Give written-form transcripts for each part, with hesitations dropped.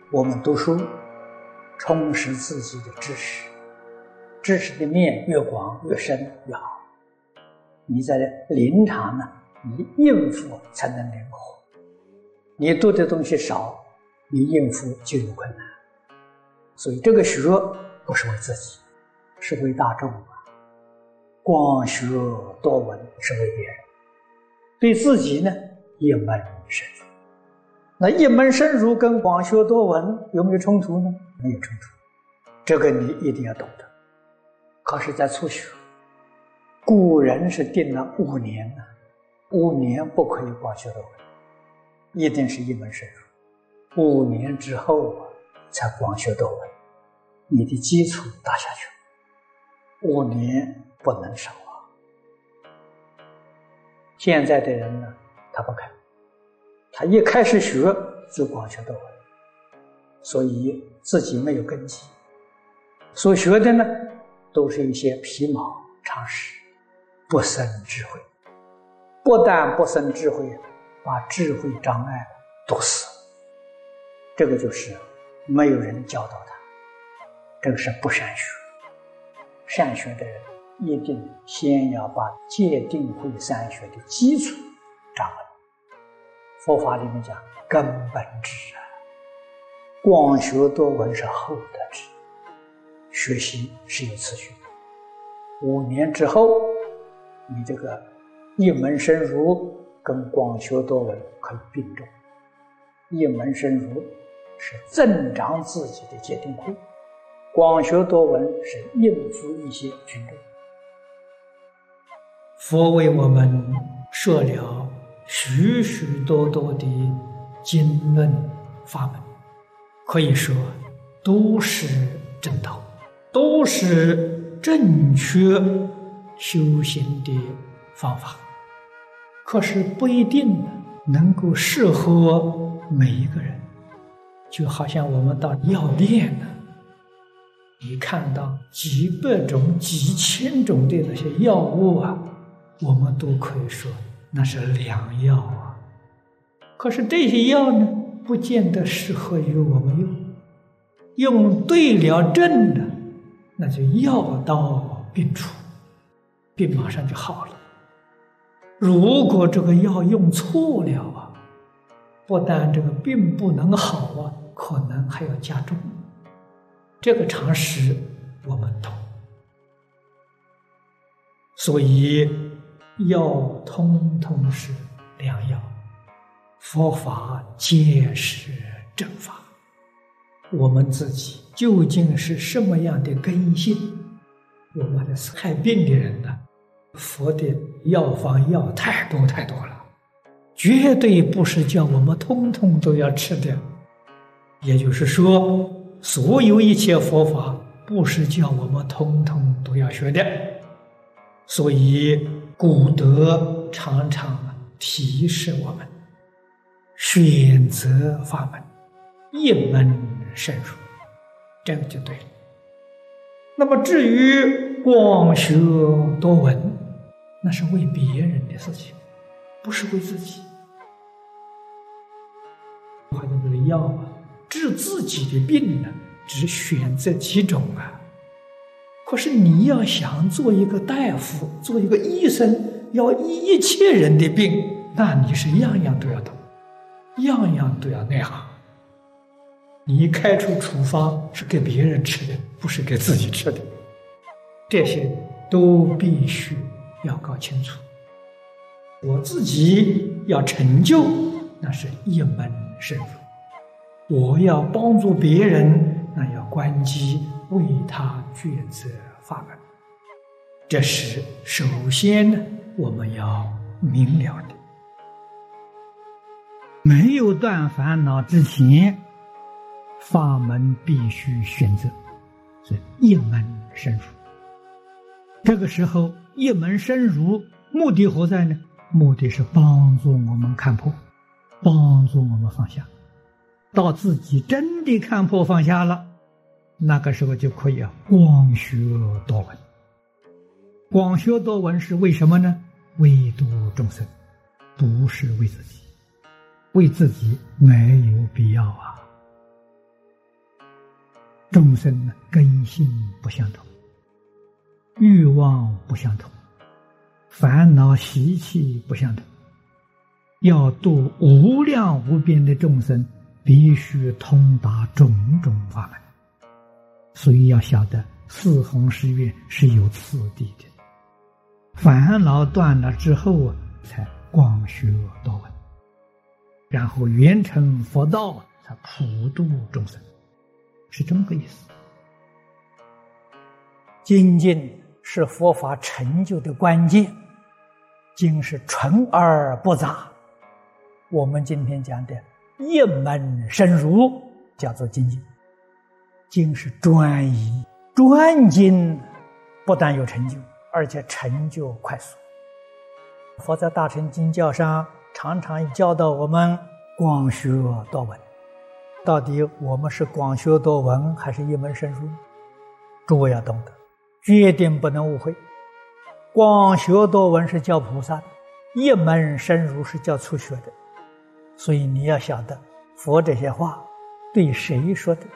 我们读书，充实自己的知识，知识的面越广越深越好。你在临场呢，你应付才能灵活。你读的东西少，你应付就有困难。所以这个学不是为自己，是为大众啊。广学多闻是为别人，对自己呢一门深入。那一门深入跟广学多闻有没有冲突呢？没有冲突，这个你一定要懂得。可是在初学，古人是定了5年呢，5年不可以广学多闻，一定是一门深入。5年之后才广学多闻，你的基础打下去，5年不能少啊。现在的人呢，他不肯，他一开始学就广学多闻，所以自己没有根基，所学的呢都是一些皮毛常识，不生智慧。不但不生智慧，把智慧障碍堵死了。这个就是没有人教导他，这个是不善学。善学的人一定先要把戒定慧三学的基础掌握。佛法里面讲根本智啊，广学多闻是后得智，学习是有次序的。5年之后，你这个一门深入跟广学多闻可以并重。一门深入是增长自己的戒定慧，广学多闻是应付一些群众。 佛为我们设了许许多多的经论法门，可以说都是正道，都是正确修行的方法。可是不一定能够适合每一个人。就好像我们到药店呢，你看到几百种几千种的那些药物啊，我们都可以说那是良药啊。可是这些药呢，不见得适合于我们用。用对了症呢，那就药到病除，病马上就好了。如果这个药用错了啊，不但这个病不能好啊，可能还要加重。这个常识我们懂，所以药通通是良药，佛法皆是正法。我们自己究竟是什么样的根性？我们是害病的人呢，佛的药方药太多太多了，绝对不是叫我们通通都要吃的。也就是说，所有一切佛法不是叫我们通通都要学的。所以古德常常提示我们选择法门，一门深入，这个就对了。那么至于广学多闻，那是为别人的事情，不是为自己。好像这个药啊，治自己的病呢，只选择几种啊。可是你要想做一个大夫，做一个医生，要医一切人的病，那你是样样都要懂，样样都要内行。你开出处方是给别人吃的，不是给自己吃的，这些都必须要搞清楚。我自己要成就，那是一门深入；我要帮助别人，那要观机为他抉择法门。这是首先呢，我们要明了的。 没有断烦恼之前，法门必须选择，是一门深入。这个时候一门深入，目的何在呢？目的是帮助我们看破，帮助我们放下。到自己真的看破放下了，那个时候就可以广学多闻。广学多闻是为什么呢？为度众生，不是为自己。为自己没有必要啊。 众生根性不相同，欲望不相同，烦恼习气不相同，要度无量无边的众生，必须通达种种法门。所以要晓得四弘誓愿是有次第的，烦恼断了之后才广学多闻，然后圆成佛道，才普度众生，是这么个意思。 精进是佛法成就的关键，经是纯而不杂。我们今天讲的一门深入叫做精进，经是专一，专精不但有成就，而且成就快速。佛在大乘经教上常常教导我们广学多闻，到底我们是广学多闻还是一门深入？诸位要懂得，决定不能误会。广学多闻是教菩萨的，一门深入是教初学的。所以你要晓得佛这些话对谁说的。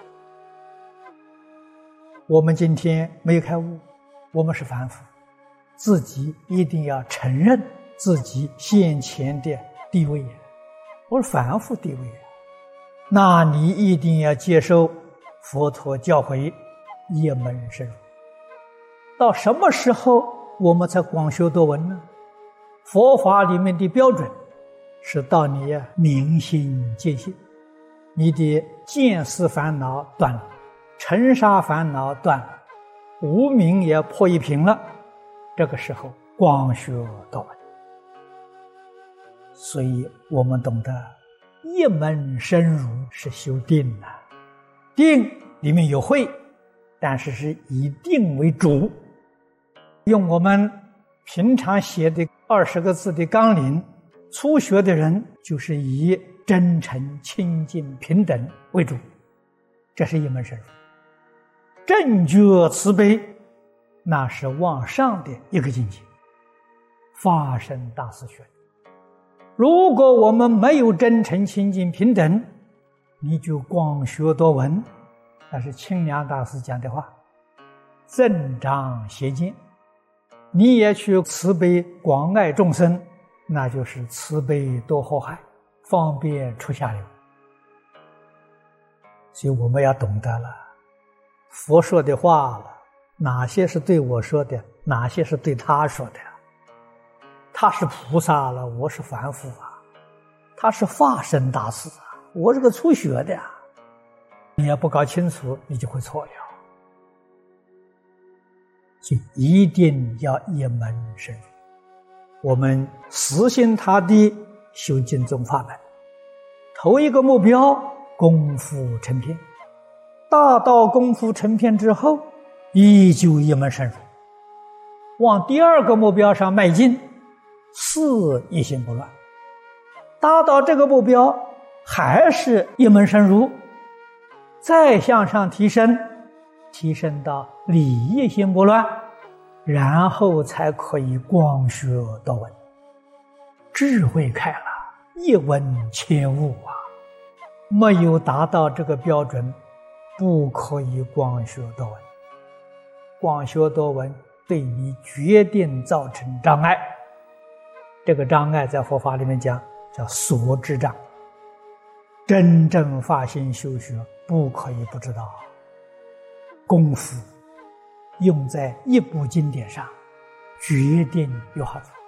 我们今天没有开悟，我们是凡夫，自己一定要承认自己先前的地位，我是凡夫地位，那你一定要接受佛陀教诲，一门深入。到什么时候我们才广修多闻呢？佛法里面的标准是到你明心见性，你的见思烦恼断了，尘沙烦恼断了，无明也破一平了，这个时候广学多闻。所以我们懂得一门深入是修定了，定里面有慧，但是是以定为主。用我们平常写的20个字的纲领，初学的人就是以真诚、清净、平等为主，这是一门深入。正觉慈悲，那是往上的一个境界，发生大事学。如果我们没有真诚、清净、平等，你就广学多闻，那是清凉大师讲的话，增长邪见。你也去慈悲广爱众生，那就是慈悲多祸害，方便出下流。所以我们要懂得了，佛说的话了，哪些是对我说的，哪些是对他说的。他是菩萨了，我是凡夫啊；他是化身大师啊，我是个初学的啊。你要不搞清楚，你就会错了。所以一定要一门深入。我们实行他的修净宗法门，头一个目标功夫成片，大到功夫成片之后，依旧一门深入，往第二个目标上迈进，是一心不乱。达到这个目标还是一门深入，再向上提升，提升到理一心不乱，然后才可以广学多闻。智慧开了，一闻千悟啊！没有达到这个标准，不可以广学多闻。广学多闻对你决定造成障碍。这个障碍在佛法里面讲叫所知障。真正发心修学，不可以不知道功夫用在一部经典上，决定有好处。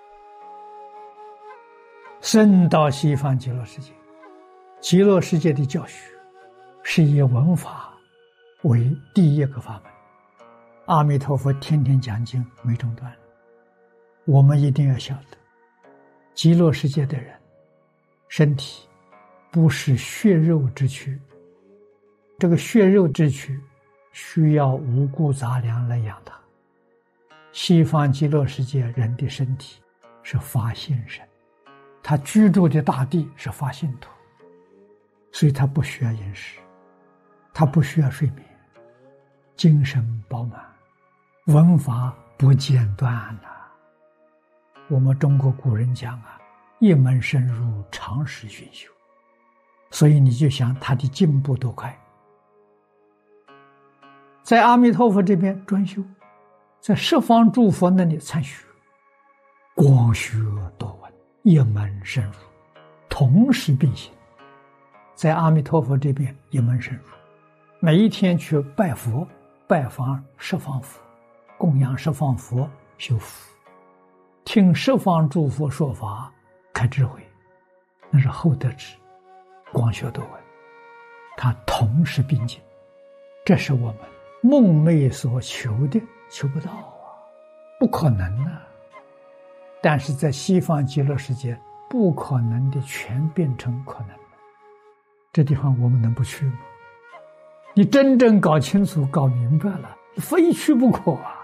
生到西方极乐世界，极乐世界的教学是以文法为第一个法门。阿弥陀佛天天讲经没中断。我们一定要晓得，极乐世界的人身体不是血肉之躯，这个血肉之躯需要五谷杂粮来养它。西方极乐世界人的身体是发现身，他居住的大地是发现土，所以他不需要饮食，他不需要睡眠，精神饱满，文法不间断啊。我们中国古人讲啊，一门深入，长时熏修，所以你就想他的进步多快。 在阿弥陀佛这边专修，在十方诸佛那里参学，广学多闻，一门深入，同时并行。在阿弥陀佛这边一门深入，每一天去拜佛，拜访十方佛，供养十方佛，修福，听十方诸佛说法，开智慧，那是厚德智，广学多闻，它同时并进。这是我们梦寐所求的，求不到啊，不可能啊。但是在西方极乐世界，不可能的全变成可能了。这地方我们能不去吗？你真正搞清楚、搞明白了，非去不可啊。